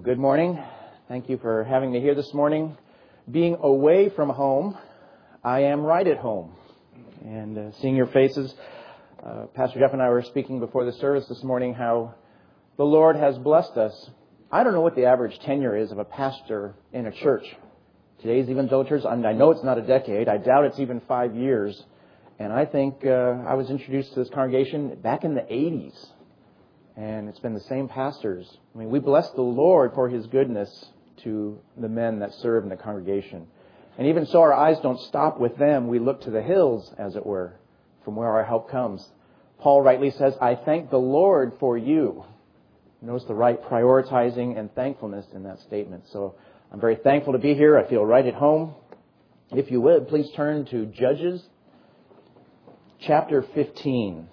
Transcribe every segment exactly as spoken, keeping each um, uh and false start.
Good morning. Thank you for having me here this morning. Being away from home, I am right at home. And uh, seeing your faces, uh, Pastor Jeff and I were speaking before the service this morning how the Lord has blessed us. I don't know what the average tenure is of a pastor in a church. Today's evangelical church, I know it's not a decade. I doubt it's even five years. And I think uh, I was introduced to this congregation back in the eighties. And it's been the same pastors. I mean, we bless the Lord for His goodness to the men that serve in the congregation. And even so, our eyes don't stop with them. We look to the hills, as it were, from where our help comes. Paul rightly says, I thank the Lord for you. Notice the right prioritizing and thankfulness in that statement. So I'm very thankful to be here. I feel right at home. If you would, please turn to Judges chapter fifteen.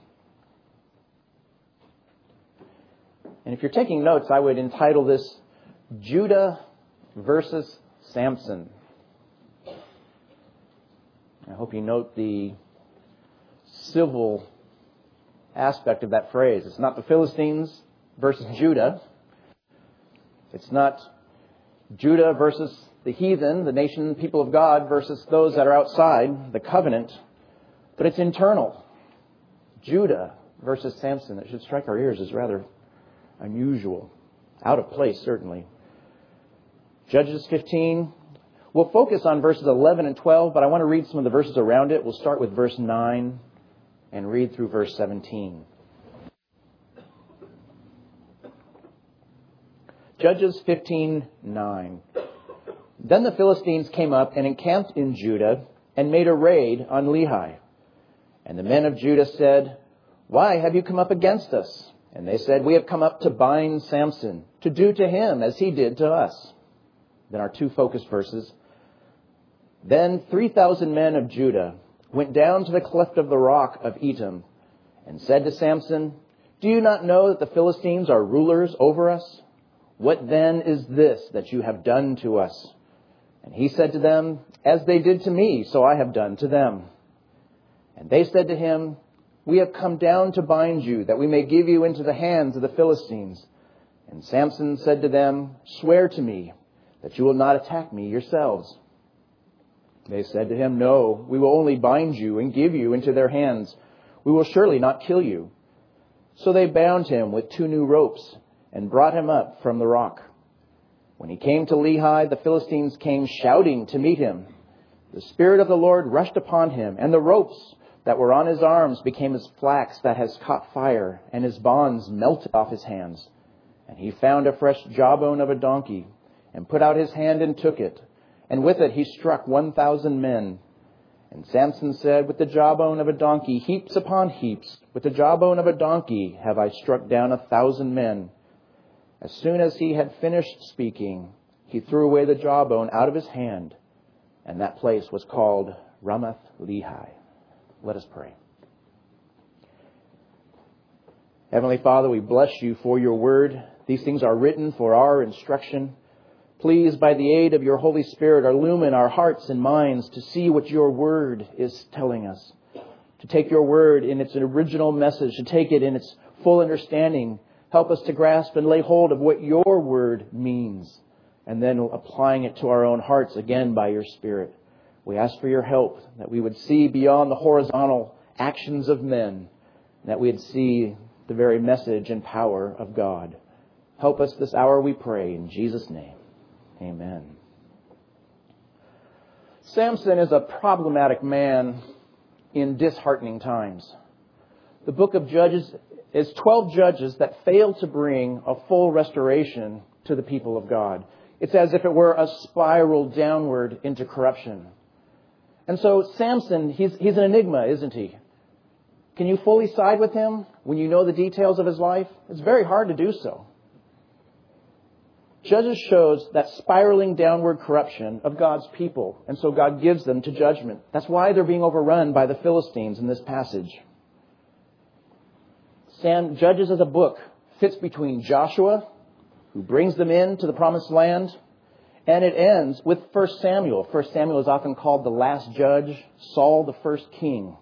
And if you're taking notes, I would entitle this Judah versus Samson. I hope you note the civil aspect of that phrase. It's not the Philistines versus Judah. It's not Judah versus the heathen, the nation, people of God, versus those that are outside the covenant. But it's internal. Judah versus Samson. It should strike our ears as rather unusual. Out of place, certainly. Judges fifteen. We'll focus on verses eleven and twelve, but I want to read some of the verses around it. We'll start with verse nine and read through verse seventeen. Judges fifteen nine. Then the Philistines came up and encamped in Judah and made a raid on Lehi. And the men of Judah said, Why have you come up against us? And they said, We have come up to bind Samson, to do to him as he did to us. Then our two focus verses. Then three thousand men of Judah went down to the cleft of the rock of Etam and said to Samson, Do you not know that the Philistines are rulers over us? What then is this that you have done to us? And he said to them, As they did to me, so I have done to them. And they said to him, We have come down to bind you, that we may give you into the hands of the Philistines. And Samson said to them, Swear to me that you will not attack me yourselves. They said to him, No, we will only bind you and give you into their hands. We will surely not kill you. So they bound him with two new ropes and brought him up from the rock. When he came to Lehi, the Philistines came shouting to meet him. The Spirit of the Lord rushed upon him, and the ropes that were on his arms became as flax that has caught fire, and his bonds melted off his hands. And he found a fresh jawbone of a donkey, and put out his hand and took it. And with it he struck one thousand men. And Samson said, With the jawbone of a donkey, heaps upon heaps, with the jawbone of a donkey have I struck down a thousand men. As soon as he had finished speaking, he threw away the jawbone out of his hand, and that place was called Ramath Lehi. Let us pray. Heavenly Father, we bless you for your word. These things are written for our instruction. Please, by the aid of your Holy Spirit, illumine our hearts and minds to see what your word is telling us. To take your word in its original message, to take it in its full understanding. Help us to grasp and lay hold of what your word means, and then applying it to our own hearts again by your Spirit. We ask for your help, that we would see beyond the horizontal actions of men, that we would see the very message and power of God. Help us this hour, we pray, in Jesus' name. Amen. Samson is a problematic man in disheartening times. The book of Judges is twelve judges that fail to bring a full restoration to the people of God. It's as if it were a spiral downward into corruption. And so Samson, he's, he's an enigma, isn't he? Can you fully side with him when you know the details of his life? It's very hard to do so. Judges shows that spiraling downward corruption of God's people. And so God gives them to judgment. That's why they're being overrun by the Philistines in this passage. Sam, Judges as a book fits between Joshua, who brings them into the promised land, and it ends with First Samuel. First Samuel is often called the last judge, Saul the first king.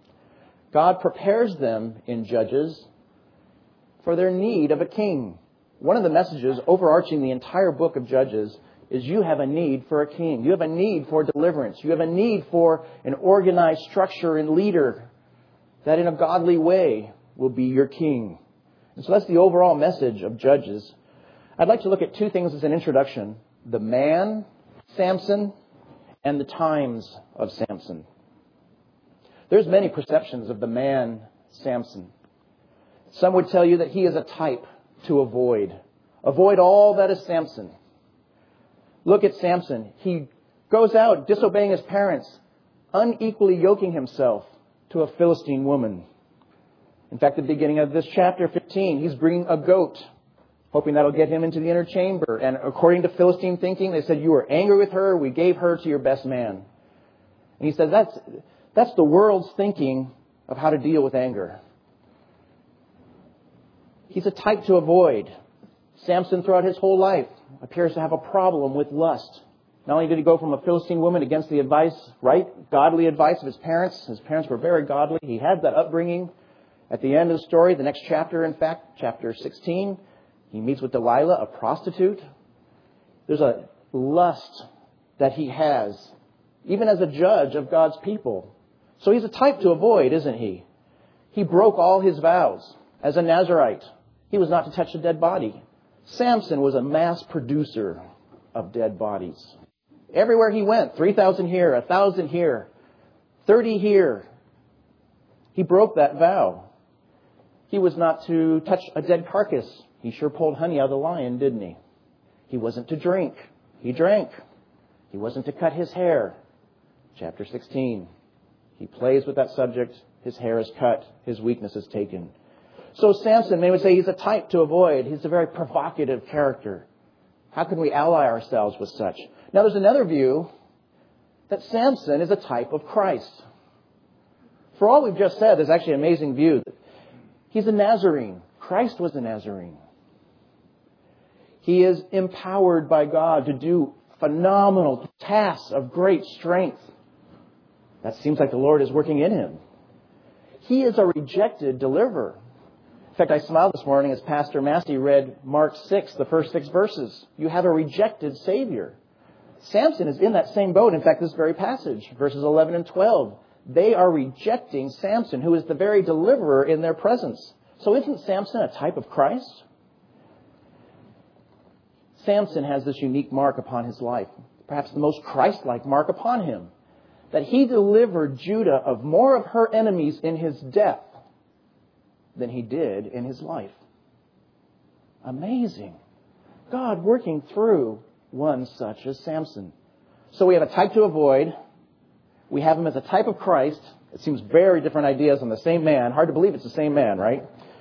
God prepares them in Judges for their need of a king. One of the messages overarching the entire book of Judges is you have a need for a king. You have a need for deliverance. You have a need for an organized structure and leader that in a godly way will be your king. And so that's the overall message of Judges. I'd like to look at two things as an introduction. The man, Samson, and the times of Samson. There's many perceptions of the man, Samson. Some would tell you that he is a type to avoid. Avoid all that is Samson. Look at Samson. He goes out disobeying his parents, unequally yoking himself to a Philistine woman. In fact, at the beginning of this chapter fifteen, he's bringing a goat, hoping that'll get him into the inner chamber. And according to Philistine thinking, they said, you were angry with her, we gave her to your best man. And he says, that's, that's the world's thinking of how to deal with anger. He's a type to avoid. Samson, throughout his whole life, appears to have a problem with lust. Not only did he go from a Philistine woman against the advice, right, godly advice of his parents. His parents were very godly. He had that upbringing. At the end of the story, the next chapter, in fact, chapter sixteen, he meets with Delilah, a prostitute. There's a lust that he has, even as a judge of God's people. So he's a type to avoid, isn't he? He broke all his vows as a Nazirite. He was not to touch a dead body. Samson was a mass producer of dead bodies. Everywhere he went, three thousand here, one thousand here, thirty here. He broke that vow. He was not to touch a dead carcass. He sure pulled honey out of the lion, didn't he? He wasn't to drink. He drank. He wasn't to cut his hair. Chapter sixteen. He plays with that subject. His hair is cut. His weakness is taken. So Samson, they would say he's a type to avoid. He's a very provocative character. How can we ally ourselves with such? Now there's another view that Samson is a type of Christ. For all we've just said, there's actually an amazing view. He's a Nazarene. Christ was a Nazarene. He is empowered by God to do phenomenal tasks of great strength. That seems like the Lord is working in him. He is a rejected deliverer. In fact, I smiled this morning as Pastor Massey read Mark six, the first six verses. You have a rejected Savior. Samson is in that same boat. In fact, this very passage, verses eleven and twelve, they are rejecting Samson, who is the very deliverer in their presence. So isn't Samson a type of Christ? Samson has this unique mark upon his life, perhaps the most Christ-like mark upon him, that he delivered Judah of more of her enemies in his death than he did in his life. Amazing. God working through one such as Samson. So we have a type to avoid. We have him as a type of Christ. It seems very different ideas on the same man. Hard to believe it's the same man, right?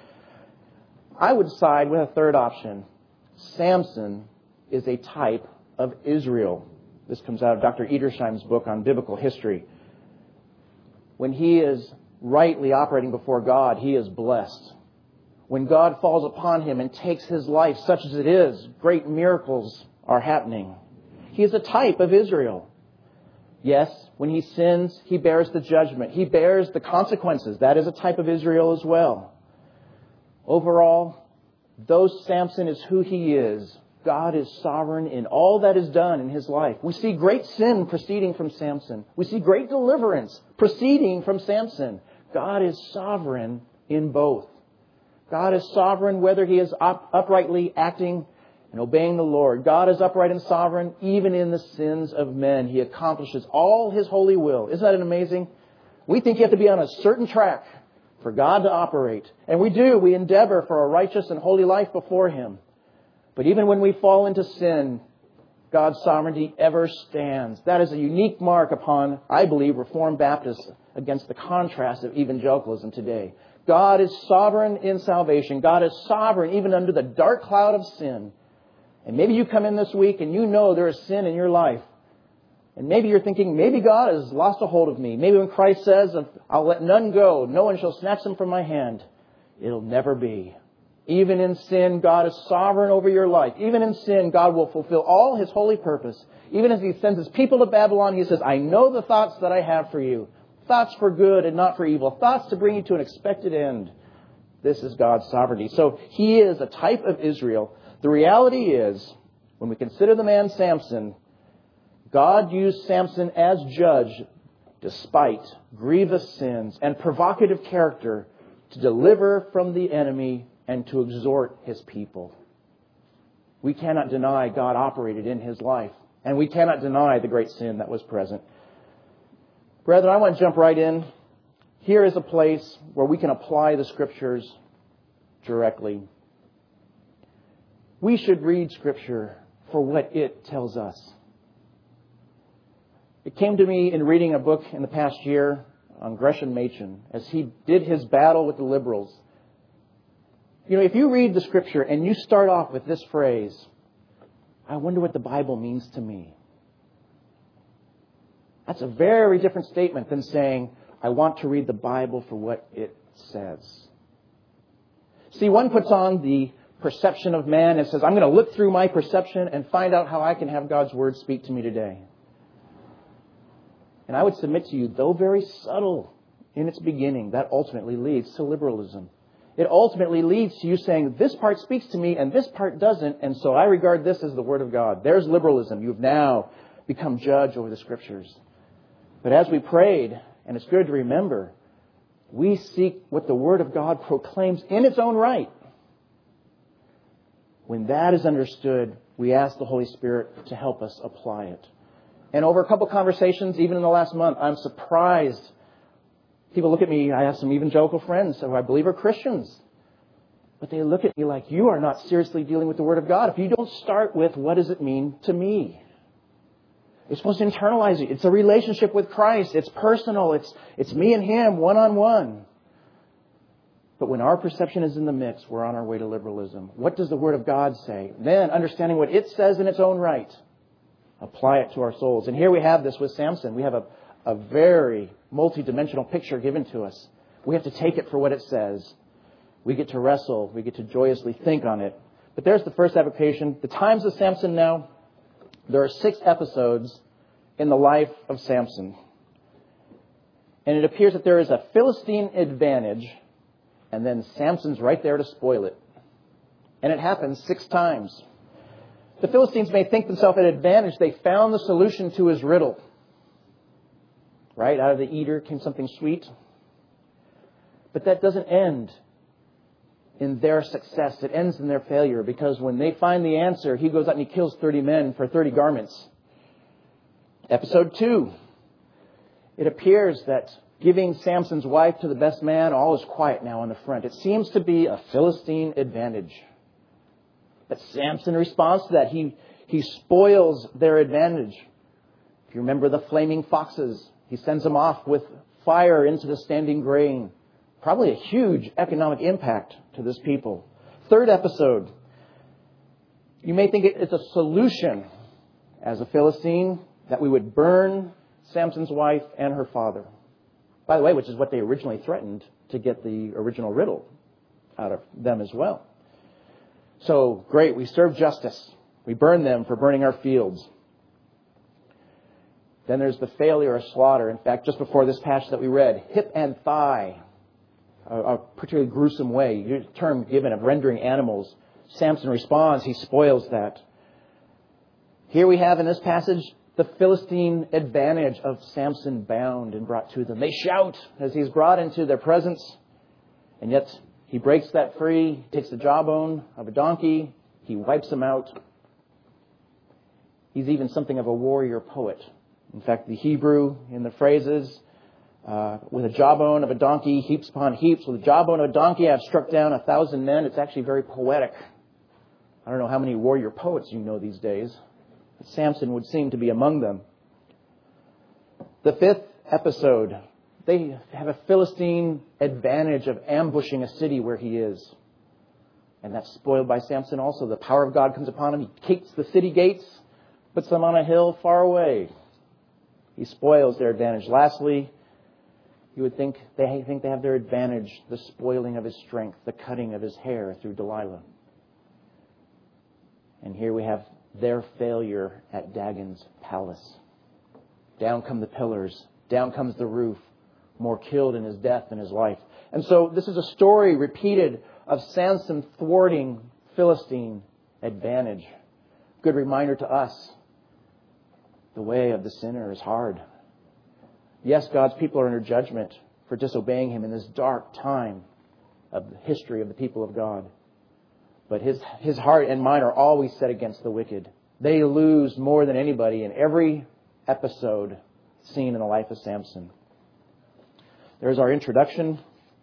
I would side with a third option. Samson is a type of Israel. This comes out of Doctor Edersheim's book on biblical history. When he is rightly operating before God, he is blessed. When God falls upon him and takes his life, such as it is, great miracles are happening. He is a type of Israel. Yes, when he sins, he bears the judgment. He bears the consequences. That is a type of Israel as well. Overall, though Samson is who he is, God is sovereign in all that is done in his life. We see great sin proceeding from Samson. We see great deliverance proceeding from Samson. God is sovereign in both. God is sovereign whether he is up, uprightly acting and obeying the Lord. God is upright and sovereign even in the sins of men. He accomplishes all his holy will. Isn't that amazing? We think you have to be on a certain track for God to operate. And we do. We endeavor for a righteous and holy life before him. But even when we fall into sin, God's sovereignty ever stands. That is a unique mark upon, I believe, Reformed Baptists against the contrast of evangelicalism today. God is sovereign in salvation. God is sovereign even under the dark cloud of sin. And maybe you come in this week and you know there is sin in your life. And maybe you're thinking, maybe God has lost a hold of me. Maybe when Christ says, I'll let none go, no one shall snatch them from my hand. It'll never be. Even in sin, God is sovereign over your life. Even in sin, God will fulfill all his holy purpose. Even as he sends his people to Babylon, he says, I know the thoughts that I have for you. Thoughts for good and not for evil. Thoughts to bring you to an expected end. This is God's sovereignty. So he is a type of Israel. The reality is, when we consider the man Samson, God used Samson as judge despite grievous sins and provocative character to deliver from the enemy and to exhort his people. We cannot deny God operated in his life, and we cannot deny the great sin that was present. Brethren, I want to jump right in. Here is a place where we can apply the Scriptures directly. We should read Scripture for what it tells us. It came to me in reading a book in the past year on Gresham Machen as he did his battle with the liberals. You know, if you read the Scripture and you start off with this phrase, I wonder what the Bible means to me. That's a very different statement than saying, I want to read the Bible for what it says. See, one puts on the perception of man and says, I'm going to look through my perception and find out how I can have God's Word speak to me today. And I would submit to you, though very subtle in its beginning, that ultimately leads to liberalism. It ultimately leads to you saying, this part speaks to me and this part doesn't, and so I regard this as the Word of God. There's liberalism. You've now become judge over the Scriptures. But as we prayed, and it's good to remember, we seek what the Word of God proclaims in its own right. When that is understood, we ask the Holy Spirit to help us apply it. And over a couple conversations, even in the last month, I'm surprised. People look at me, I have some evangelical friends who I believe are Christians. But they look at me like, you are not seriously dealing with the Word of God if you don't start with, what does it mean to me? You're supposed to internalize it. It's a relationship with Christ. It's personal. It's, it's me and Him, one-on-one. But when our perception is in the mix, we're on our way to liberalism. What does the Word of God say? Then, understanding what it says in its own right, apply it to our souls. And here we have this with Samson. We have a, a very multidimensional picture given to us. We have to take it for what it says. We get to wrestle. We get to joyously think on it. But there's the first application. The times of Samson now. There are six episodes in the life of Samson. And it appears that there is a Philistine advantage, and then Samson's right there to spoil it. And it happens six times. The Philistines may think themselves at advantage. They found the solution to his riddle. Right? Out of the eater came something sweet. But that doesn't end in their success. It ends in their failure, because when they find the answer, he goes out and he kills thirty men for thirty garments. Episode two. It appears that giving Samson's wife to the best man, all is quiet now on the front. It seems to be a Philistine advantage. But Samson responds to that. He, he spoils their advantage. If you remember the flaming foxes, he sends them off with fire into the standing grain. Probably a huge economic impact to this people. Third episode. You may think it's a solution as a Philistine that we would burn Samson's wife and her father. By the way, which is what they originally threatened to get the original riddle out of them as well. So, great, we serve justice. We burn them for burning our fields. Then there's the failure or slaughter. In fact, just before this passage that we read, hip and thigh. A, a particularly gruesome way, a term given of rendering animals. Samson responds, he spoils that. Here we have in this passage the Philistine advantage of Samson bound and brought to them. They shout as he's brought into their presence, and yet he breaks that free, takes the jawbone of a donkey, he wipes them out. He's even something of a warrior poet. In fact, the Hebrew in the phrases, Uh, with a jawbone of a donkey, heaps upon heaps. With a jawbone of a donkey, I've struck down a thousand men. It's actually very poetic. I don't know how many warrior poets you know these days. But Samson would seem to be among them. The fifth episode, they have a Philistine advantage of ambushing a city where he is. And that's spoiled by Samson also. The power of God comes upon him. He kicks the city gates, puts them on a hill far away. He spoils their advantage. Lastly, you would think they think they have their advantage, the spoiling of his strength, the cutting of his hair through Delilah. And here we have their failure at Dagon's palace. Down come the pillars. Down comes the roof. More killed in his death than his life. And so this is a story repeated of Samson thwarting Philistine advantage. Good reminder to us, the way of the sinner is hard. Yes, God's people are under judgment for disobeying Him in this dark time of the history of the people of God. But His, His heart and mind are always set against the wicked. They lose more than anybody in every episode seen in the life of Samson. There's our introduction.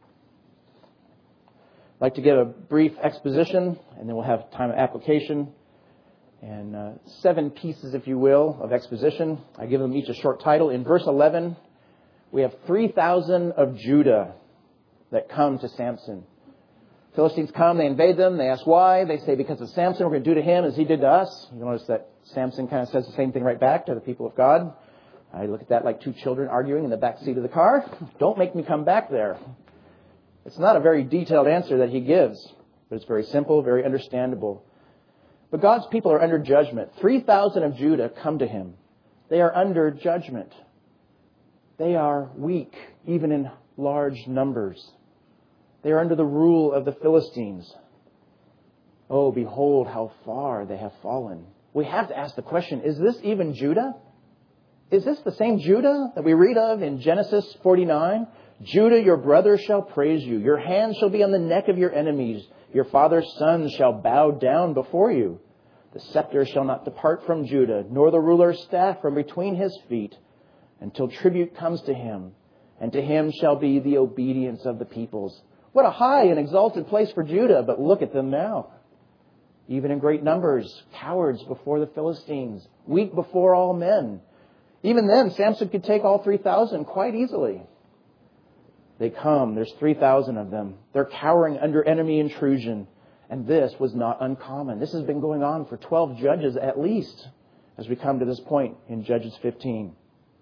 I'd like to give a brief exposition, and then we'll have time of application. And uh, seven pieces, if you will, of exposition. I give them each a short title. In verse eleven, we have three thousand of Judah that come to Samson. Philistines come, they invade them, they ask why. They say, because of Samson, we're going to do to him as he did to us. You notice that Samson kind of says the same thing right back to the people of God. I look at that like two children arguing in the back seat of the car. Don't make me come back there. It's not a very detailed answer that he gives, but it's very simple, very understandable. But God's people are under judgment. three thousand of Judah come to him. They are under judgment. They are weak, even in large numbers. They are under the rule of the Philistines. Oh, behold how far they have fallen. We have to ask the question, is this even Judah? Is this the same Judah that we read of in Genesis forty-nine? Judah, your brother shall praise you. Your hand shall be on the neck of your enemies. Your father's sons shall bow down before you. The scepter shall not depart from Judah, nor the ruler's staff from between his feet, until tribute comes to him, and to him shall be the obedience of the peoples. What a high and exalted place for Judah, but look at them now. Even in great numbers, cowards before the Philistines, weak before all men. Even then, Samson could take all three thousand quite easily. They come, there's three thousand of them. They're cowering under enemy intrusion. And this was not uncommon. This has been going on for twelve judges at least, as we come to this point in Judges fifteen.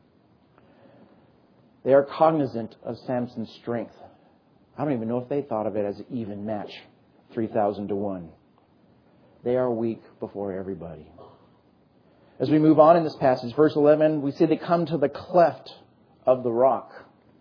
They are cognizant of Samson's strength. I don't even know if they thought of it as an even match, three thousand to one. They are weak before everybody. As we move on in this passage, verse eleven, we see they come to the cleft of the rock.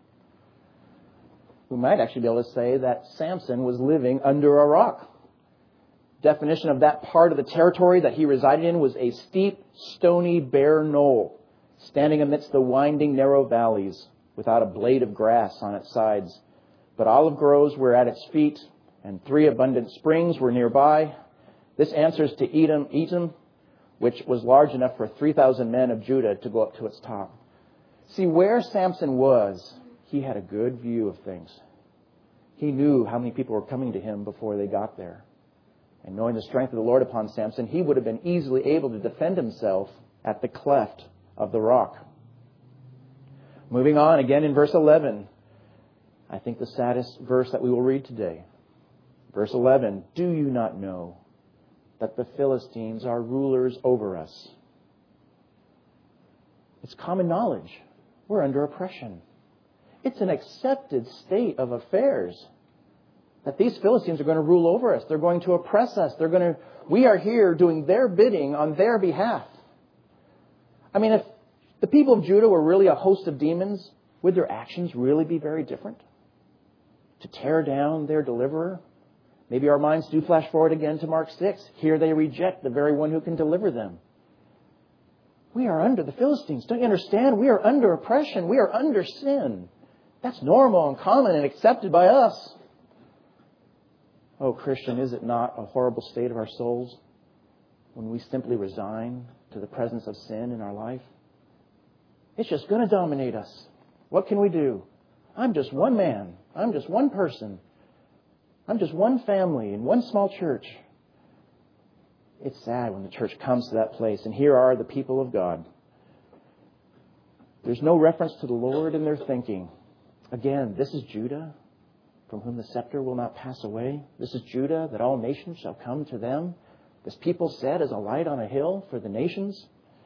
We might actually be able to say that Samson was living under a rock. Definition of that part of the territory that he resided in was a steep, stony, bare knoll, standing amidst the winding, narrow valleys, without a blade of grass on its sides. But olive groves were at its feet, and three abundant springs were nearby. This answers to Edom, Etam, which was large enough for three thousand men of Judah to go up to its top. See, where Samson was, he had a good view of things. He knew how many people were coming to him before they got there. And knowing the strength of the Lord upon Samson, he would have been easily able to defend himself at the cleft of the rock. Moving on, again in verse eleven, I think the saddest verse that we will read today. Verse eleven, do you not know that the Philistines are rulers over us? It's common knowledge. We're under oppression. It's an accepted state of affairs that these Philistines are going to rule over us. They're going to oppress us. They're going to, we are here doing their bidding on their behalf. I mean, if the people of Judah were really a host of demons, would their actions really be very different? To tear down their deliverer? Maybe our minds do flash forward again to Mark six. Here they reject the very one who can deliver them. We are under the Philistines. Don't you understand? We are under oppression. We are under sin. That's normal and common and accepted by us. Oh, Christian, is it not a horrible state of our souls when we simply resign to the presence of sin in our life? It's just going to dominate us. What can we do? I'm just one man. I'm just one person. I'm just one family in one small church. It's sad when the church comes to that place. And here are the people of God. There's no reference to the Lord in their thinking. Again, this is Judah, from whom the scepter will not pass away. This is Judah, that all nations shall come to them. This people set as a light on a hill for the nations.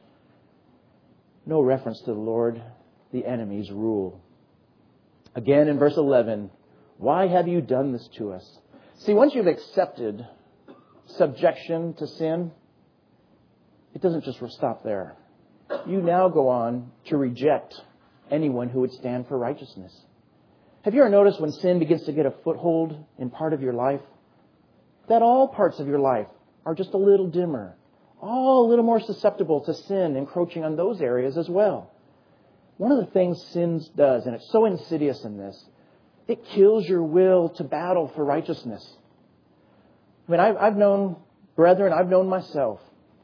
No reference to the Lord, the enemy's rule. Again in verse eleven, why have you done this to us? See, once you've accepted subjection to sin, it doesn't just stop there. You now go on to reject anyone who would stand for righteousness. Have you ever noticed when sin begins to get a foothold in part of your life, that all parts of your life are just a little dimmer, all a little more susceptible to sin encroaching on those areas as well. One of the things sin does, and it's so insidious in this, it kills your will to battle for righteousness. I mean, I've, I've known brethren, I've known myself,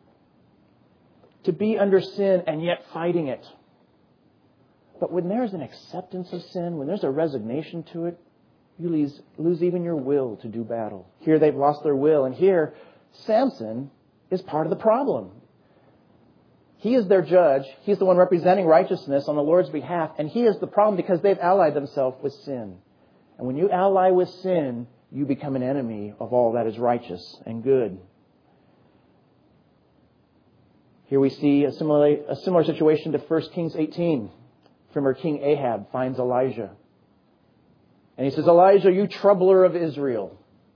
to be under sin and yet fighting it. But when there's an acceptance of sin, when there's a resignation to it, you lose, lose even your will to do battle. Here they've lost their will. And here, Samson is part of the problem. He is their judge. He's the one representing righteousness on the Lord's behalf. And he is the problem because they've allied themselves with sin. And when you ally with sin, you become an enemy of all that is righteous and good. Here we see a similar, a similar situation to First Kings eighteen. Remember, King Ahab finds Elijah. And he says, Elijah, you troubler of Israel.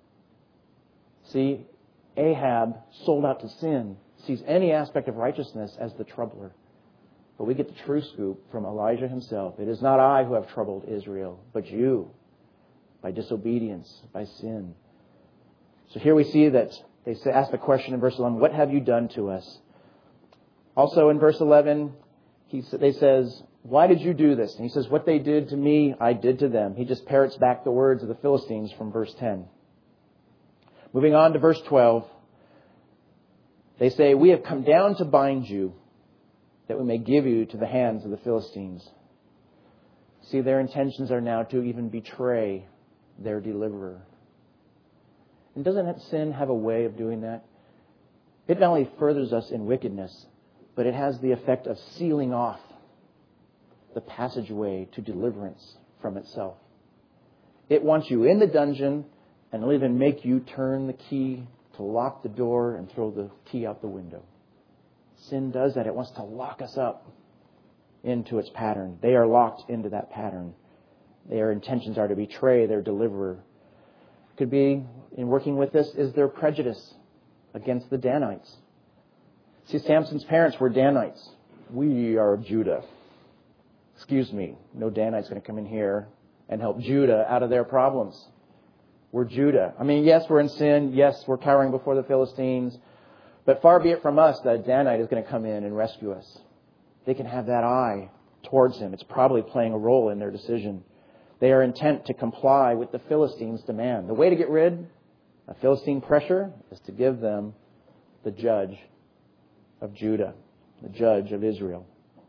See, Ahab, sold out to sin, sees any aspect of righteousness as the troubler. But we get the true scoop from Elijah himself. It is not I who have troubled Israel, but you, by disobedience, by sin. So here we see that they ask the question in verse eleven, what have you done to us? Also in verse eleven, he, they says, why did you do this? And he says, what they did to me, I did to them. He just parrots back the words of the Philistines from verse ten. Moving on to verse twelve. They say, we have come down to bind you, that we may give you to the hands of the Philistines. See, their intentions are now to even betray their deliverer. And doesn't sin have a way of doing that? It not only furthers us in wickedness, but it has the effect of sealing off the passageway to deliverance from itself. It wants you in the dungeon and it'll even make you turn the key to lock the door and throw the key out the window. Sin does that. It wants to lock us up into its pattern. They are locked into that pattern. Their intentions are to betray their deliverer. Could be, in working with this, is their prejudice against the Danites. See, Samson's parents were Danites. We are of Judah. Excuse me, no Danite's going to come in here and help Judah out of their problems. We're Judah. I mean, yes, we're in sin. Yes, we're cowering before the Philistines. But far be it from us that Danite is going to come in and rescue us. They can have that eye towards him. It's probably playing a role in their decision. They are intent to comply with the Philistines' demand. The way to get rid of Philistine pressure is to give them the judge of Judah, the judge of Israel.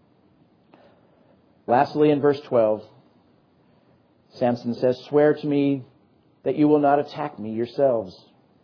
Lastly, in verse twelve, Samson says, swear to me that you will not attack me yourselves.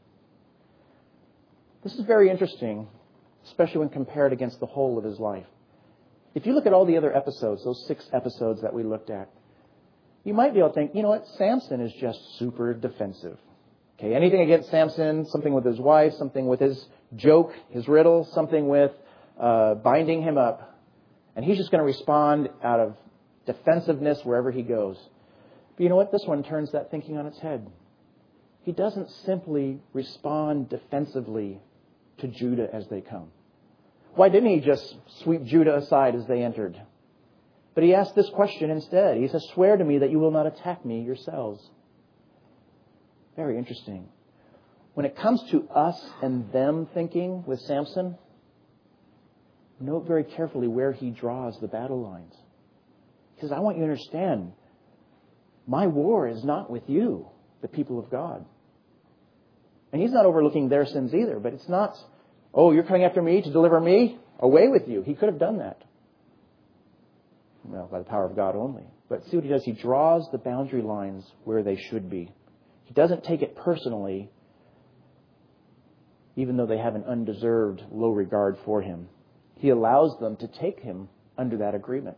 This is very interesting, especially when compared against the whole of his life. If you look at all the other episodes, those six episodes that we looked at, you might be able to think, you know what, Samson is just super defensive. Okay, anything against Samson, something with his wife, something with his joke, his riddle, something with uh, binding him up. And he's just going to respond out of defensiveness wherever he goes. But you know what? This one turns that thinking on its head. He doesn't simply respond defensively to Judah as they come. Why didn't he just sweep Judah aside as they entered? But he asked this question instead. He says, swear to me that you will not attack me yourselves. Very interesting. When it comes to us and them thinking with Samson, note very carefully where he draws the battle lines. He says, I want you to understand, my war is not with you, the people of God. And he's not overlooking their sins either, but it's not, oh, you're coming after me to deliver me? Away with you. He could have done that. Well, by the power of God only. But see what he does? He draws the boundary lines where they should be. He doesn't take it personally, even though they have an undeserved low regard for him. He allows them to take him under that agreement.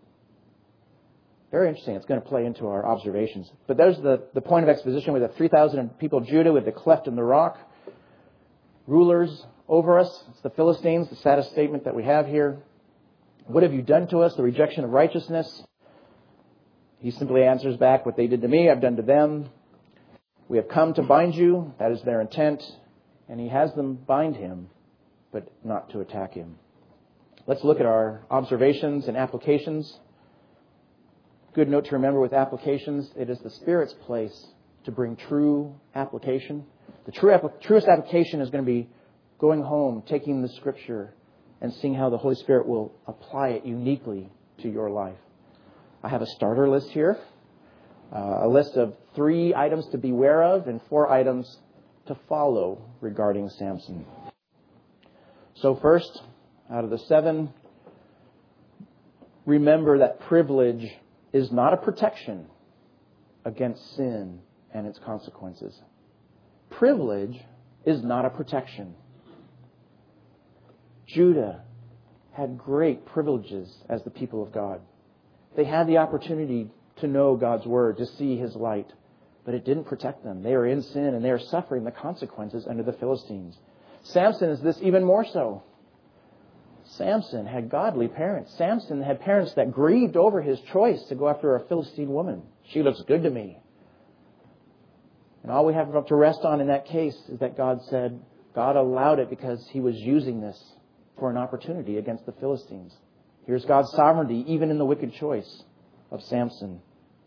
Very interesting. It's going to play into our observations. But there's the, the point of exposition with the three thousand people of Judah with the cleft in the rock. Rulers over us. It's the Philistines, the saddest statement that we have here. What have you done to us? The rejection of righteousness. He simply answers back, what they did to me, I've done to them. We have come to bind you. That is their intent. And he has them bind him, but not to attack him. Let's look at our observations and applications. Good note to remember with applications, it is the Spirit's place to bring true application. The true, truest application is going to be going home, taking the Scripture, and seeing how the Holy Spirit will apply it uniquely to your life. I have a starter list here, uh, a list of three items to beware of and four items to follow regarding Samson. So first, out of the seven, remember that privilege is not a protection against sin and its consequences. Privilege is not a protection. Judah had great privileges as the people of God. They had the opportunity to know God's Word, to see His light, but it didn't protect them. They are in sin and they are suffering the consequences under the Philistines. Samson is this even more so. Samson had godly parents. Samson had parents that grieved over his choice to go after a Philistine woman. She looks good to me. And all we have to rest on in that case is that God said God allowed it because He was using this for an opportunity against the Philistines. Here's God's sovereignty even in the wicked choice of Samson.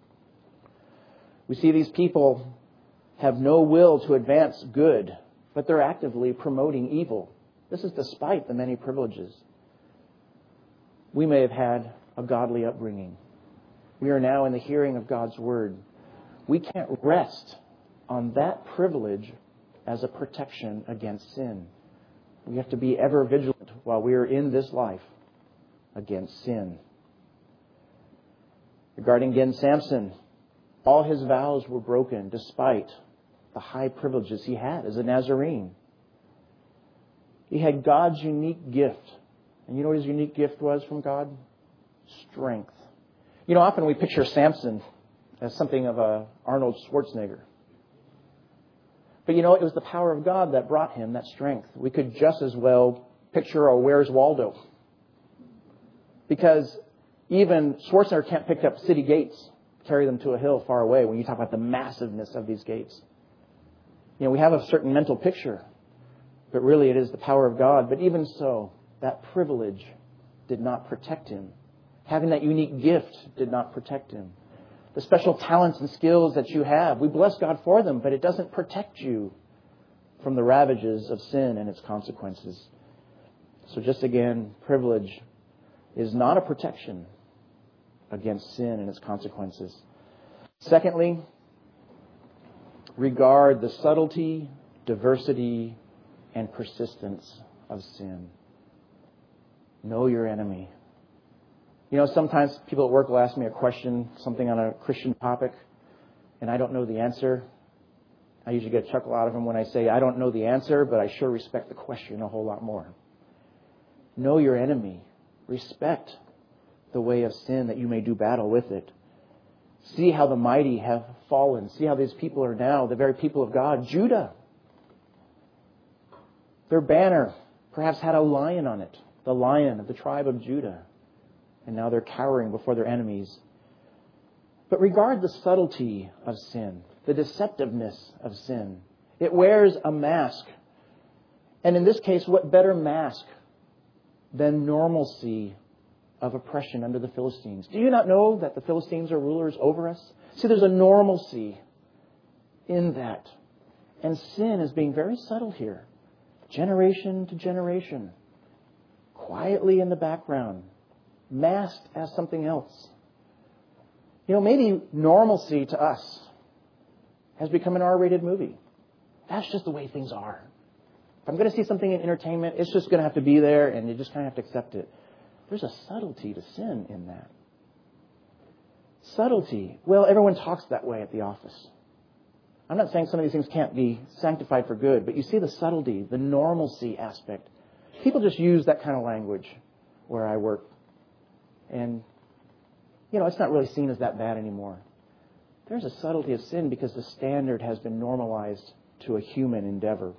We see these people have no will to advance good, but they're actively promoting evil. This is despite the many privileges. We may have had a godly upbringing. We are now in the hearing of God's Word. We can't rest on that privilege as a protection against sin. We have to be ever vigilant while we are in this life against sin. Regarding again Samson, all his vows were broken despite the high privileges he had as a Nazarene. He had God's unique gift. And you know what his unique gift was from God? Strength. You know, often we picture Samson as something of a Arnold Schwarzenegger. But you know, it was the power of God that brought him that strength. We could just as well picture a Where's Waldo. Because even Schwarzenegger can't pick up city gates, carry them to a hill far away when you talk about the massiveness of these gates. You know, we have a certain mental picture, but really it is the power of God. But even so, that privilege did not protect him. Having that unique gift did not protect him. The special talents and skills that you have, we bless God for them, but it doesn't protect you from the ravages of sin and its consequences. So just again, privilege is not a protection against sin and its consequences. Secondly, regard the subtlety, diversity, and persistence of sin. Know your enemy. You know, sometimes people at work will ask me a question, something on a Christian topic, and I don't know the answer. I usually get a chuckle out of them when I say, I don't know the answer, but I sure respect the question a whole lot more. Know your enemy. Respect the way of sin that you may do battle with it. See how the mighty have fallen. See how these people are now the very people of God. Judah. Their banner perhaps had a lion on it. The lion of the tribe of Judah. And now they're cowering before their enemies. But regard the subtlety of sin, the deceptiveness of sin. It wears a mask. And in this case, what better mask than normalcy of oppression under the Philistines? Do you not know that the Philistines are rulers over us? See, there's a normalcy in that. And sin is being very subtle here. Generation to generation. Quietly in the background. Masked as something else. You know, maybe normalcy to us has become an R-rated movie. That's just the way things are. If I'm going to see something in entertainment, it's just going to have to be there and you just kind of have to accept it. There's a subtlety to sin in that. Subtlety. Well, everyone talks that way at the office. I'm not saying some of these things can't be sanctified for good, but you see the subtlety, the normalcy aspect. People just use that kind of language where I work. And, you know, it's not really seen as that bad anymore. There's a subtlety of sin because the standard has been normalized to a human endeavor.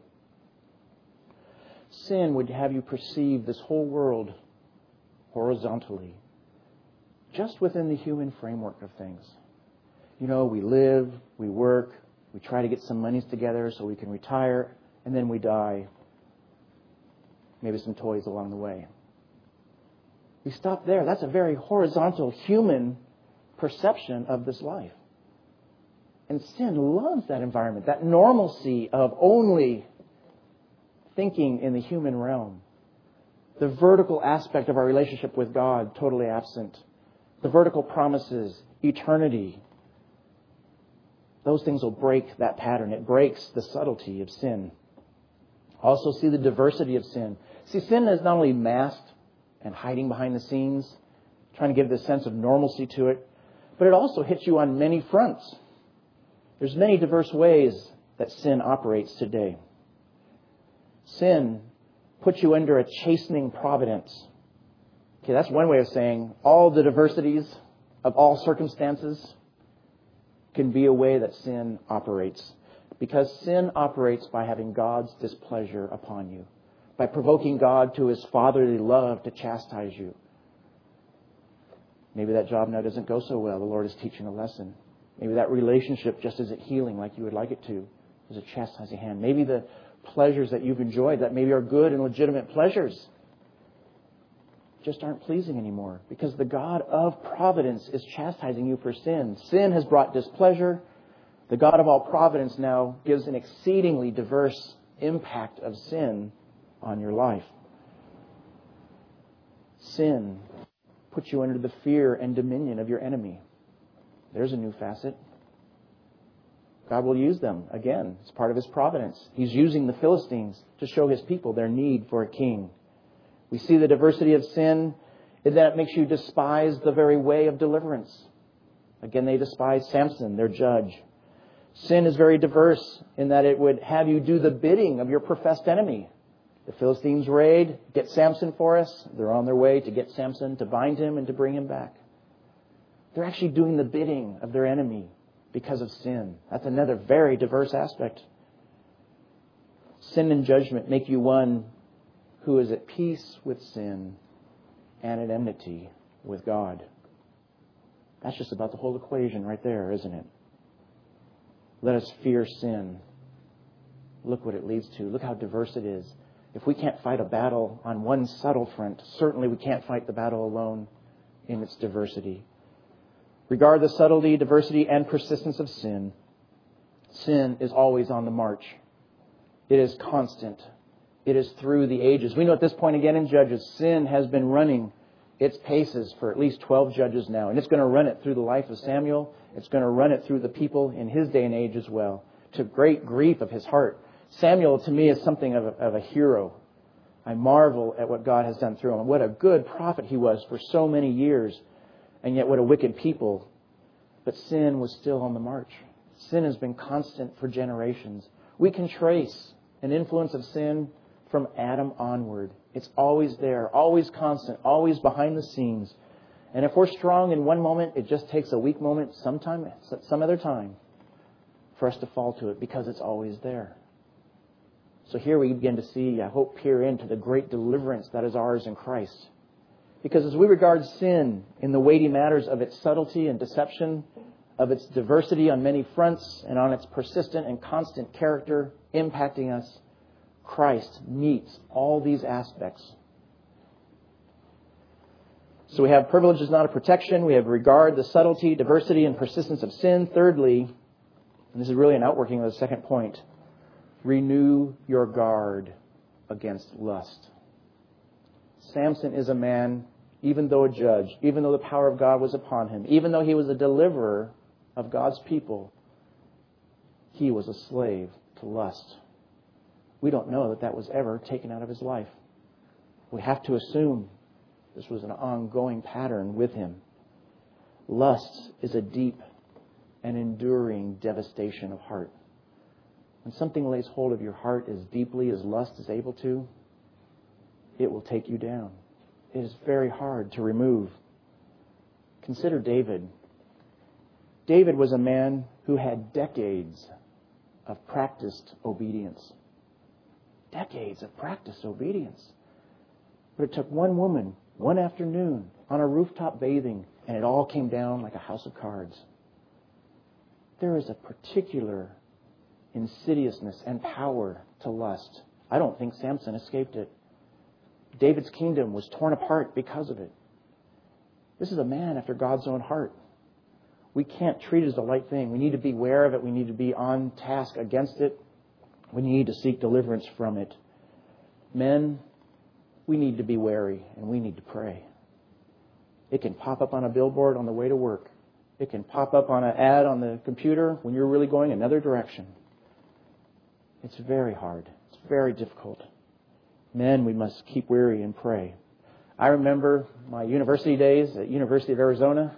Sin would have you perceive this whole world horizontally, just within the human framework of things. You know, we live, we work, we try to get some monies together so we can retire, and then we die. Maybe some toys along the way. We stop there. That's a very horizontal human perception of this life. And sin loves that environment, that normalcy of only thinking in the human realm. The vertical aspect of our relationship with God, totally absent. The vertical promises, eternity. Those things will break that pattern. It breaks the subtlety of sin. Also see the diversity of sin. See, sin is not only masked and hiding behind the scenes, trying to give this sense of normalcy to it, but it also hits you on many fronts. There's many diverse ways that sin operates today. Sin puts you under a chastening providence. Okay, that's one way of saying all the diversities of all circumstances can be a way that sin operates. Because sin operates by having God's displeasure upon you, by provoking God to His fatherly love to chastise you. Maybe that job now doesn't go so well. The Lord is teaching a lesson. Maybe that relationship just isn't healing like you would like it to. There's a chastising hand. Maybe the pleasures that you've enjoyed that maybe are good and legitimate pleasures just aren't pleasing anymore because the God of providence is chastising you for sin. Sin has brought displeasure. The God of all providence now gives an exceedingly diverse impact of sin on your life. Sin puts you under the fear and dominion of your enemy. There's a new facet. God will use them again. It's part of His providence. He's using the Philistines to show His people their need for a king. We see the diversity of sin in that it makes you despise the very way of deliverance. Again, they despise Samson, their judge. Sin is very diverse in that it would have you do the bidding of your professed enemy. The Philistines raid, get Samson for us. They're on their way to get Samson, to bind him and to bring him back. They're actually doing the bidding of their enemy because of sin. That's another very diverse aspect. Sin and judgment make you one who is at peace with sin and at enmity with God. That's just about the whole equation right there, isn't it? Let us fear sin. Look what it leads to. Look how diverse it is. If we can't fight a battle on one subtle front, certainly we can't fight the battle alone in its diversity. Regard the subtlety, diversity, and persistence of sin. Sin is always on the march. It is constant. It is through the ages. We know at this point again in Judges, sin has been running its paces for at least twelve judges now. And it's going to run it through the life of Samuel. It's going to run it through the people in his day and age as well, to great grief of his heart. Samuel, to me, is something of a, of a hero. I marvel at what God has done through him. What a good prophet he was for so many years. And yet what a wicked people. But sin was still on the march. Sin has been constant for generations. We can trace an influence of sin from Adam onward. It's always there, always constant, always behind the scenes. And if we're strong in one moment, it just takes a weak moment sometime, some other time for us to fall to it because it's always there. So here we begin to see, I hope, peer into the great deliverance that is ours in Christ. Because as we regard sin in the weighty matters of its subtlety and deception, of its diversity on many fronts, and on its persistent and constant character impacting us, Christ meets all these aspects. So we have privilege is not a protection. We have regard, the subtlety, diversity, and persistence of sin. Thirdly, and this is really an outworking of the second point, renew your guard against lust. Samson is a man, even though a judge, even though the power of God was upon him, even though he was a deliverer of God's people, he was a slave to lust. We don't know that that was ever taken out of his life. We have to assume this was an ongoing pattern with him. Lust is a deep and enduring devastation of heart. When something lays hold of your heart as deeply as lust is able to, it will take you down. It is very hard to remove. Consider David. David was a man who had decades of practiced obedience. Decades of practiced obedience. But it took one woman, one afternoon, on a rooftop bathing, and it all came down like a house of cards. There is a particular insidiousness and power to lust. I don't think Samson escaped it. David's kingdom was torn apart because of it. This is a man after God's own heart. We can't treat it as a light thing. We need to be aware of it. We need to be on task against it. We need to seek deliverance from it. Men, we need to be wary and we need to pray. It can pop up on a billboard on the way to work. It can pop up on an ad on the computer when you're really going another direction. It's very hard. It's very difficult. Men, we must keep wary and pray. I remember my university days at University of Arizona.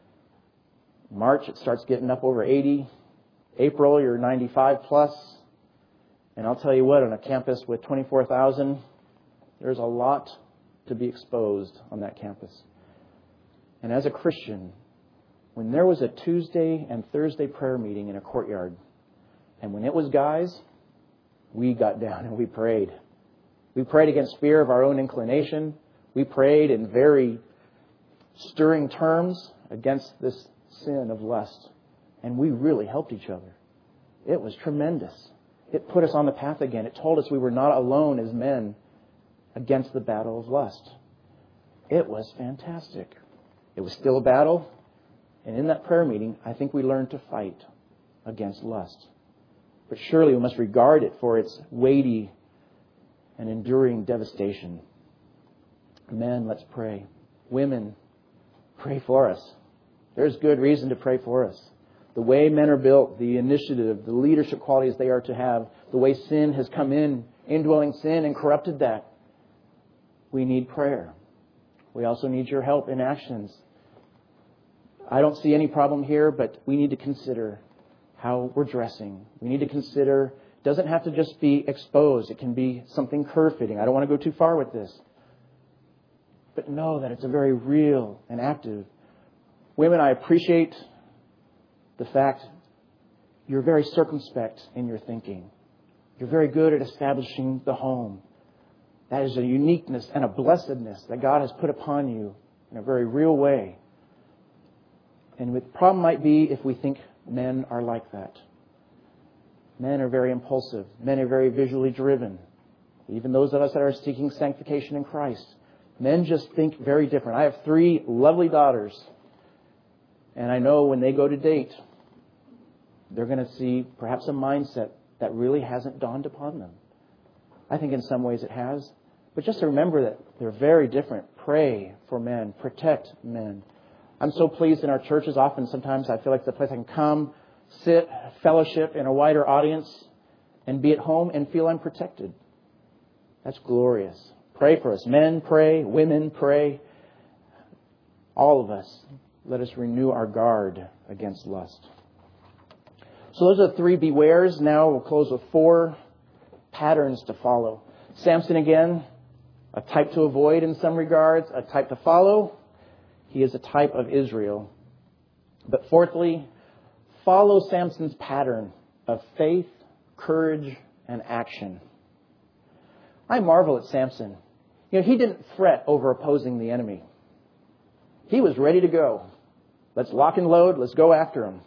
March, it starts getting up over eighty. April, you're ninety-five plus. And I'll tell you what, on a campus with twenty-four thousand, there's a lot to be exposed on that campus. And as a Christian, when there was a Tuesday and Thursday prayer meeting in a courtyard, and when it was guys, we got down and we prayed. We prayed against fear of our own inclination. We prayed in very stirring terms against this sin of lust. And we really helped each other. It was tremendous. It put us on the path again. It told us we were not alone as men against the battle of lust. It was fantastic. It was still a battle. And in that prayer meeting, I think we learned to fight against lust. But surely we must regard it for its weighty and enduring devastation. Men, let's pray. Women, pray for us. There's good reason to pray for us. The way men are built, the initiative, the leadership qualities they are to have, the way sin has come in, indwelling sin and corrupted that. We need prayer. We also need your help in actions. I don't see any problem here, but we need to consider how we're dressing. We need to consider, it doesn't have to just be exposed. It can be something curve-fitting. I don't want to go too far with this. But know that it's a very real and active. Women, I appreciate the fact you're very circumspect in your thinking. You're very good at establishing the home. That is a uniqueness and a blessedness that God has put upon you in a very real way. And the problem might be if we think men are like that. Men are very impulsive. Men are very visually driven. Even those of us that are seeking sanctification in Christ. Men just think very different. I have three lovely daughters. And I know when they go to date, they're going to see perhaps a mindset that really hasn't dawned upon them. I think in some ways it has. But just remember that they're very different. Pray for men. Protect men. I'm so pleased in our churches. Often, sometimes I feel like it's a place I can come, sit, fellowship in a wider audience, and be at home and feel I'm protected. That's glorious. Pray for us. Men, pray. Women, pray. All of us, let us renew our guard against lust. So those are the three bewares. Now we'll close with four patterns to follow. Samson again, a type to avoid in some regards, a type to follow. He is a type of Israel. But fourthly, follow Samson's pattern of faith, courage, and action. I marvel at Samson. You know, he didn't fret over opposing the enemy. He was ready to go. Let's lock and load. Let's go after him.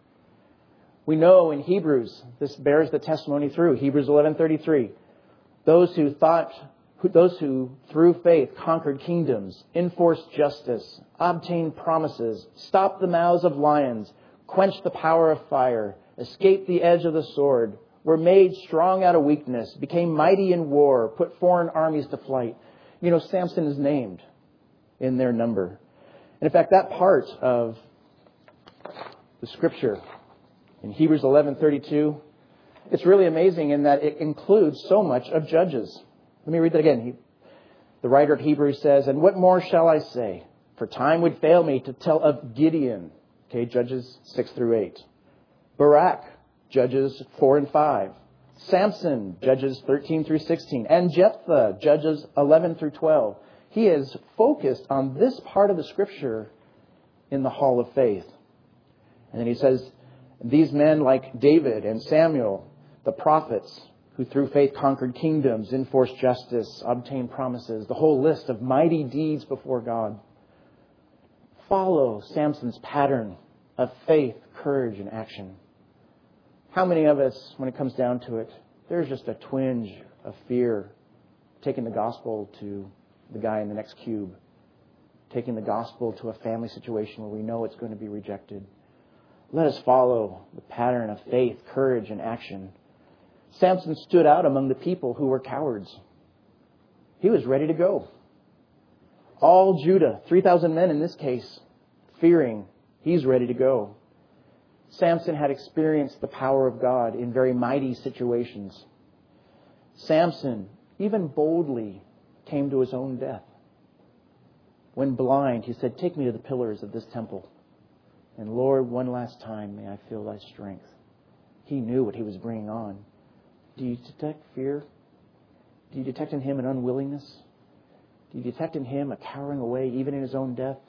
We know in Hebrews, this bears the testimony through, Hebrews eleven thirty-three, those who thought, those who through faith conquered kingdoms, enforced justice, obtained promises, stopped the mouths of lions, quenched the power of fire, escaped the edge of the sword, were made strong out of weakness, became mighty in war, put foreign armies to flight. You know, Samson is named in their number. And in fact, that part of the scripture in Hebrews eleven thirty-two, it's really amazing in that it includes so much of Judges. Let me read that again. He, the writer of Hebrews says, "And what more shall I say? For time would fail me to tell of Gideon." Okay, Judges six through eight. Barak, Judges four and five. Samson, Judges thirteen through sixteen. And Jephthah, Judges eleven through twelve. He is focused on this part of the scripture in the hall of faith. And then he says, these men like David and Samuel, the prophets, who through faith conquered kingdoms, enforced justice, obtained promises, the whole list of mighty deeds before God. Follow Samson's pattern of faith, courage, and action. How many of us, when it comes down to it, there's just a twinge of fear taking the gospel to the guy in the next cube, taking the gospel to a family situation where we know it's going to be rejected. Let us follow the pattern of faith, courage, and action. Samson stood out among the people who were cowards. He was ready to go. All Judah, three thousand men in this case, fearing, he's ready to go. Samson had experienced the power of God in very mighty situations. Samson, even boldly, came to his own death. When blind, he said, "Take me to the pillars of this temple. And Lord, one last time, may I feel thy strength." He knew what he was bringing on. Do you detect fear? Do you detect in him an unwillingness? Do you detect in him a cowering away, even in his own death?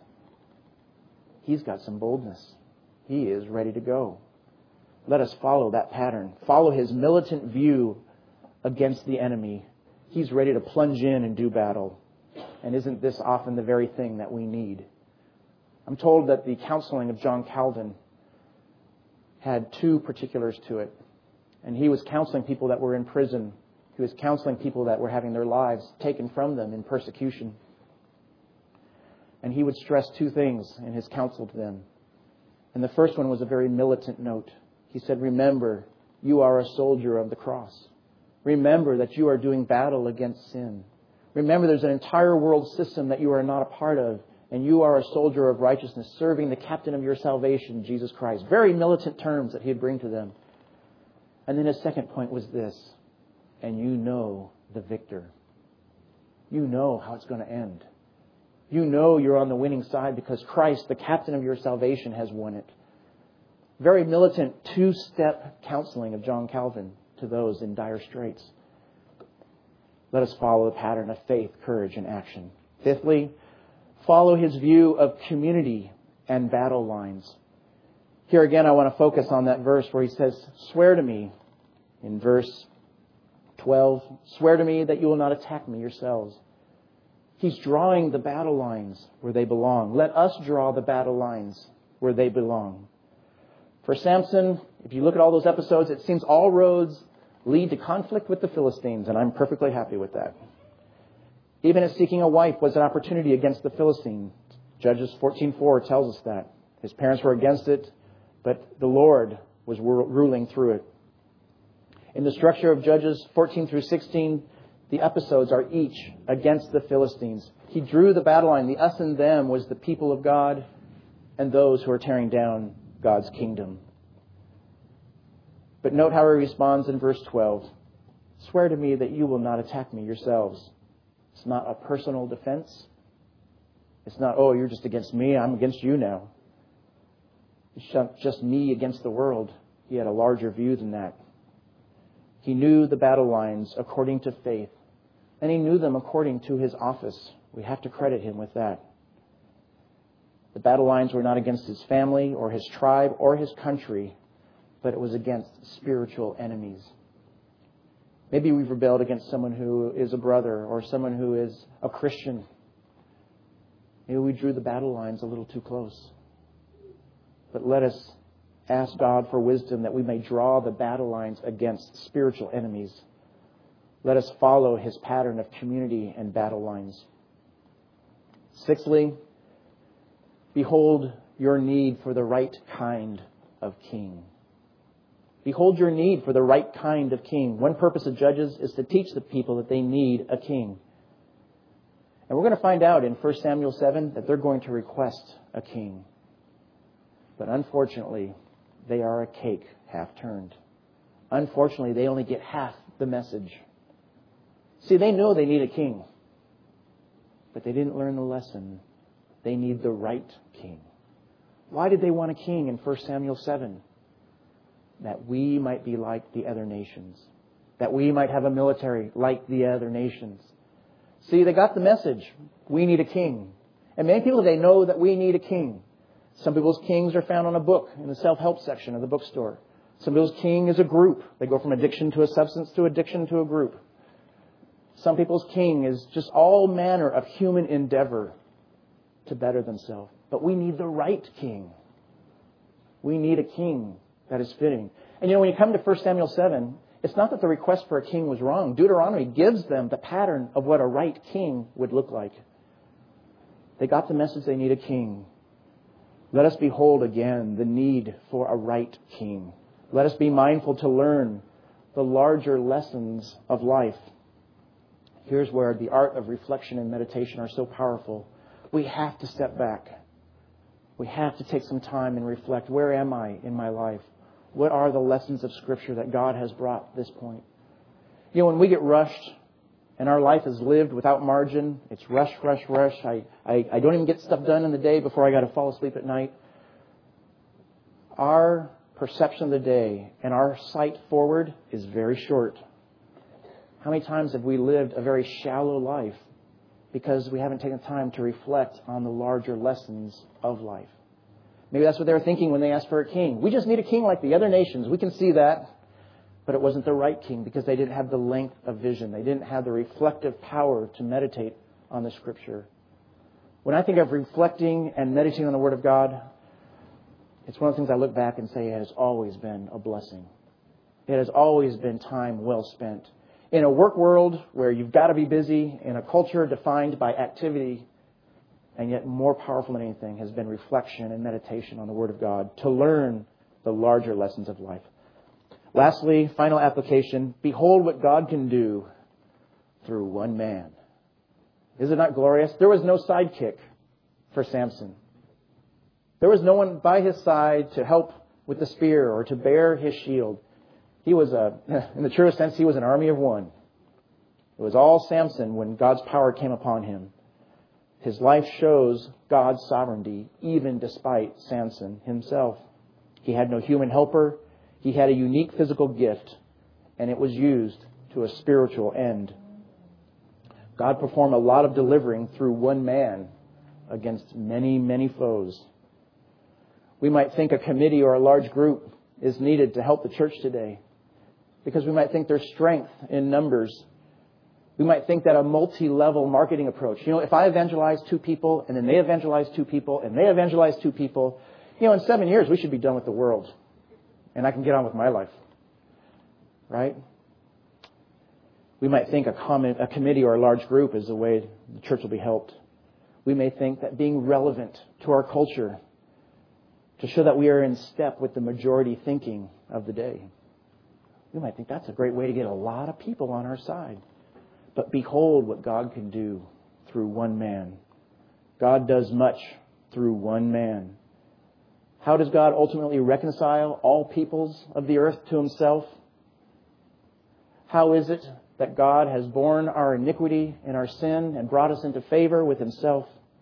He's got some boldness. He is ready to go. Let us follow that pattern. Follow his militant view against the enemy. He's ready to plunge in and do battle. And isn't this often the very thing that we need? I'm told that the counseling of John Calvin had two particulars to it. And he was counseling people that were in prison. He was counseling people that were having their lives taken from them in persecution. And he would stress two things in his counsel to them. And the first one was a very militant note. He said, "Remember, you are a soldier of the cross. Remember that you are doing battle against sin. Remember there's an entire world system that you are not a part of, and you are a soldier of righteousness, serving the captain of your salvation, Jesus Christ." Very militant terms that he'd bring to them. And then his second point was this: "And you know the victor. You know how it's going to end. You know you're on the winning side because Christ, the captain of your salvation, has won it." Very militant two-step counseling of John Calvin to those in dire straits. Let us follow the pattern of faith, courage, and action. Fifthly, follow his view of community and battle lines. Here again, I want to focus on that verse where he says, "Swear to me," in verse twelve, "swear to me that you will not attack me yourselves." He's drawing the battle lines where they belong. Let us draw the battle lines where they belong. For Samson, if you look at all those episodes, it seems all roads lead to conflict with the Philistines, and I'm perfectly happy with that. Even his seeking a wife was an opportunity against the Philistines. Judges fourteen four tells us that. His parents were against it, but the Lord was ruling through it. In the structure of Judges fourteen through sixteen, the episodes are each against the Philistines. He drew the battle line. The us and them was the people of God and those who are tearing down God's kingdom. But note how he responds in verse twelve. "Swear to me that you will not attack me yourselves." It's not a personal defense. It's not, "Oh, you're just against me, I'm against you now." It's not just me against the world. He had a larger view than that. He knew the battle lines according to faith, and he knew them according to his office. We have to credit him with that. The battle lines were not against his family or his tribe or his country, but it was against spiritual enemies. Maybe we've rebelled against someone who is a brother or someone who is a Christian. Maybe we drew the battle lines a little too close. But let us ask God for wisdom that we may draw the battle lines against spiritual enemies. Let us follow his pattern of community and battle lines. Sixthly, behold your need for the right kind of king. Behold your need for the right kind of king. One purpose of Judges is to teach the people that they need a king. And we're going to find out in First Samuel seven that they're going to request a king. But unfortunately, they are a cake half turned. Unfortunately, they only get half the message. See, they know they need a king, but they didn't learn the lesson. They need the right king. Why did they want a king in First Samuel seven? That we might be like the other nations. That we might have a military like the other nations. See, they got the message. We need a king. And many people today know that we need a king. Some people's kings are found on a book in the self-help section of the bookstore. Some people's king is a group. They go from addiction to a substance to addiction to a group. Some people's king is just all manner of human endeavor to better themselves. But we need the right king. We need a king that is fitting. And you know, when you come to First Samuel seven, it's not that the request for a king was wrong. Deuteronomy gives them the pattern of what a right king would look like. They got the message they need a king. Let us behold again the need for a right king. Let us be mindful to learn the larger lessons of life. Here's where the art of reflection and meditation are so powerful. We have to step back. We have to take some time and reflect. Where am I in my life? What are the lessons of Scripture that God has brought this point? You know, when we get rushed and our life is lived without margin, it's rush, rush, rush. I, I, I don't even get stuff done in the day before I got to fall asleep at night. Our perception of the day and our sight forward is very short. How many times have we lived a very shallow life because we haven't taken time to reflect on the larger lessons of life? Maybe that's what they were thinking when they asked for a king. We just need a king like the other nations. We can see that. But it wasn't the right king because they didn't have the length of vision. They didn't have the reflective power to meditate on the Scripture. When I think of reflecting and meditating on the Word of God, it's one of the things I look back and say it has always been a blessing. It has always been time well spent. In a work world where you've got to be busy, in a culture defined by activity, and yet more powerful than anything has been reflection and meditation on the Word of God to learn the larger lessons of life. Lastly, final application, behold what God can do through one man. Is it not glorious? There was no sidekick for Samson. There was no one by his side to help with the spear or to bear his shield. He was, a, in the truest sense, he was an army of one. It was all Samson when God's power came upon him. His life shows God's sovereignty, even despite Samson himself. He had no human helper. He had a unique physical gift, and it was used to a spiritual end. God performed a lot of delivering through one man against many, many foes. We might think a committee or a large group is needed to help the church today because we might think there's strength in numbers. We might think that a multi-level marketing approach. You know, if I evangelize two people and then they evangelize two people and they evangelize two people, you know, in seven years we should be done with the world. And I can get on with my life. Right? We might think a, common, a committee or a large group is the way the church will be helped. We may think that being relevant to our culture to show that we are in step with the majority thinking of the day. We might think that's a great way to get a lot of people on our side. But behold what God can do through one man. God does much through one man. How does God ultimately reconcile all peoples of the earth to Himself? How is it that God has borne our iniquity and our sin and brought us into favor with Himself?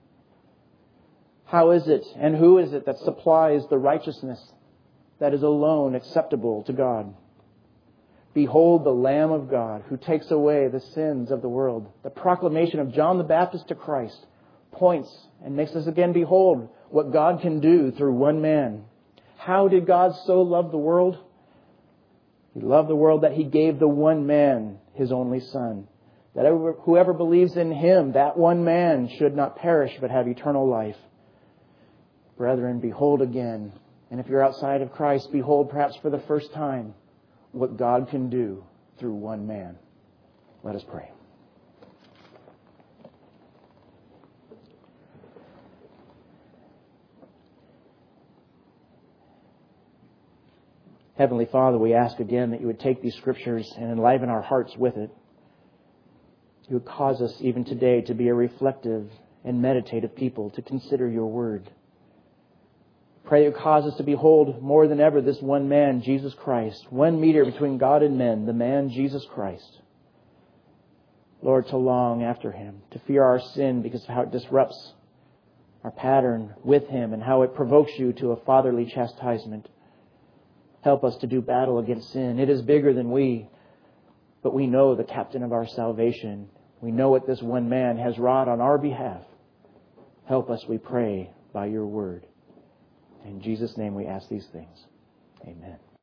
How is it and who is it that supplies the righteousness that is alone acceptable to God? Behold the Lamb of God who takes away the sins of the world. The proclamation of John the Baptist to Christ points and makes us again behold what God can do through one man. How did God so love the world? He loved the world that He gave the one man, His only Son. That whoever believes in Him, that one man, should not perish but have eternal life. Brethren, behold again. And if you're outside of Christ, behold perhaps for the first time what God can do through one man. Let us pray. Heavenly Father, we ask again that You would take these Scriptures and enliven our hearts with it. You would cause us even today to be a reflective and meditative people, to consider Your Word. Pray that You cause us to behold more than ever this one man, Jesus Christ, one mediator between God and men, the man Jesus Christ. Lord, to long after Him, to fear our sin because of how it disrupts our pattern with Him and how it provokes You to a fatherly chastisement. Help us to do battle against sin. It is bigger than we, but we know the captain of our salvation. We know what this one man has wrought on our behalf. Help us, we pray, by Your Word. In Jesus' name we ask these things. Amen.